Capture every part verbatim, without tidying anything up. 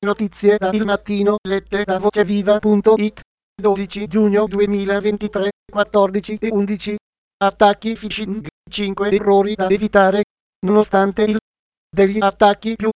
Notizie da Il Mattino, lette da voceviva punto it, dodici giugno duemilaventitré, quattordici e undici. Attacchi phishing, cinque errori da evitare, nonostante il degli attacchi più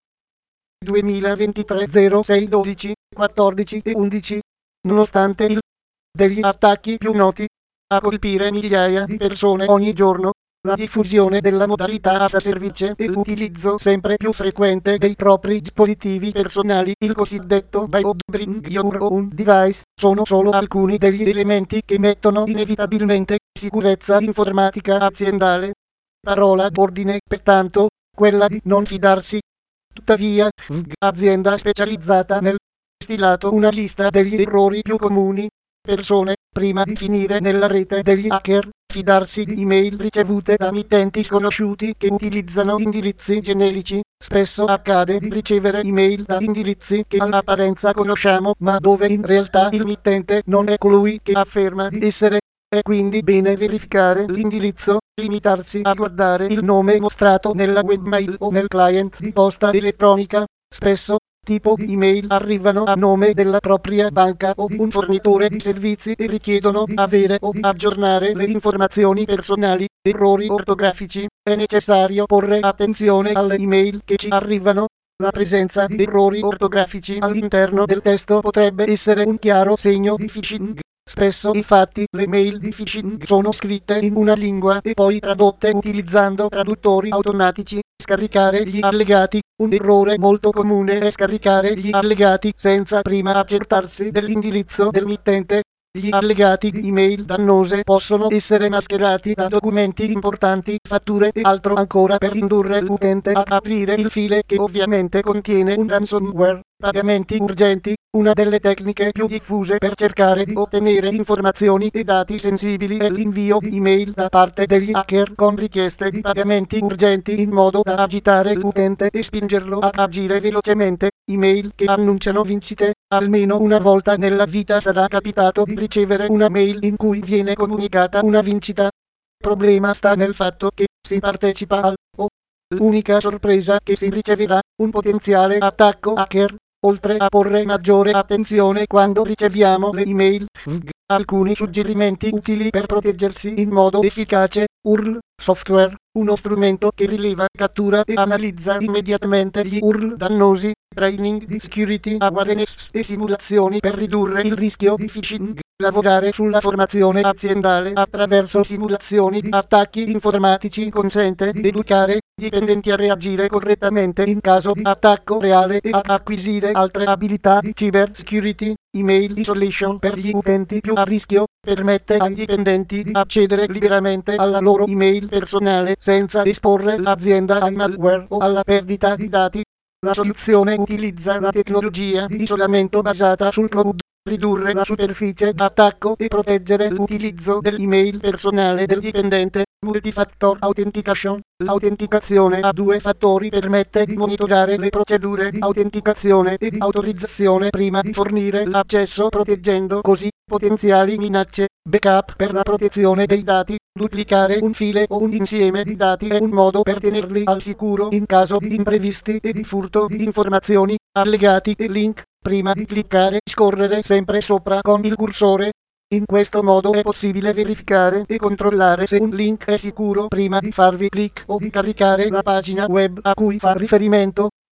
duemilaventitré zero sei dodici, quattordici e undici. Nonostante il degli attacchi più noti a colpire migliaia di persone ogni giorno, la diffusione della modalità as a service e l'utilizzo sempre più frequente dei propri dispositivi personali, il cosiddetto buy or bring your own device, sono solo alcuni degli elementi che mettono inevitabilmente sicurezza informatica aziendale. Parola d'ordine, pertanto, quella di non fidarsi. Tuttavia, azienda specializzata nel stilato una lista degli errori più comuni. Persone, prima di finire nella rete degli hacker, fidarsi di email ricevute da mittenti sconosciuti che utilizzano indirizzi generici. Spesso accade di ricevere email da indirizzi che all'apparenza conosciamo, ma dove in realtà il mittente non è colui che afferma di essere. È quindi bene verificare l'indirizzo, limitarsi a guardare il nome mostrato nella webmail o nel client di posta elettronica. Spesso tipo di email arrivano a nome della propria banca o di un fornitore di servizi e richiedono di avere o di aggiornare le informazioni personali. Errori ortografici. È necessario porre attenzione alle email che ci arrivano. La presenza di errori ortografici all'interno del testo potrebbe essere un chiaro segno di phishing. Spesso infatti le mail di phishing sono scritte in una lingua e poi tradotte utilizzando traduttori automatici. Scaricare gli allegati. Un errore molto comune è scaricare gli allegati senza prima accertarsi dell'indirizzo del mittente. Gli allegati di email dannose possono essere mascherati da documenti importanti, fatture e altro ancora per indurre l'utente a aprire il file che ovviamente contiene un ransomware. Pagamenti urgenti. Una delle tecniche più diffuse per cercare di ottenere informazioni e dati sensibili è l'invio di email da parte degli hacker con richieste di pagamenti urgenti in modo da agitare l'utente e spingerlo ad agire velocemente. Email che annunciano vincite. Almeno una volta nella vita sarà capitato di ricevere una mail in cui viene comunicata una vincita. Il problema sta nel fatto che si partecipa al o l'unica sorpresa che si riceverà, un potenziale attacco hacker. Oltre a porre maggiore attenzione quando riceviamo le email, alcuni suggerimenti utili per proteggersi in modo efficace. U R L Software, uno strumento che rileva, cattura e analizza immediatamente gli U R L dannosi. Training di security awareness e simulazioni per ridurre il rischio di phishing. Lavorare sulla formazione aziendale attraverso simulazioni di attacchi informatici consente di educare i dipendenti a reagire correttamente in caso di attacco reale e ad acquisire altre abilità di cyber security. Email isolation per gli utenti più a rischio permette ai dipendenti di accedere liberamente alla loro email personale senza esporre l'azienda ai malware o alla perdita di dati. La soluzione utilizza la tecnologia di isolamento basata sul cloud, ridurre la superficie d'attacco e proteggere l'utilizzo dell'email personale del dipendente. Multifactor Authentication. L'autenticazione a due fattori permette di monitorare le procedure di autenticazione e di autorizzazione prima di fornire l'accesso, proteggendo così potenziali minacce. Backup per la protezione dei dati. Duplicare un file o un insieme di dati è un modo per tenerli al sicuro in caso di imprevisti e di furto di informazioni, allegati e link. Prima di cliccare, scorrere sempre sopra con il cursore. In questo modo è possibile verificare e controllare se un link è sicuro prima di farvi clic o di caricare la pagina web a cui fa riferimento.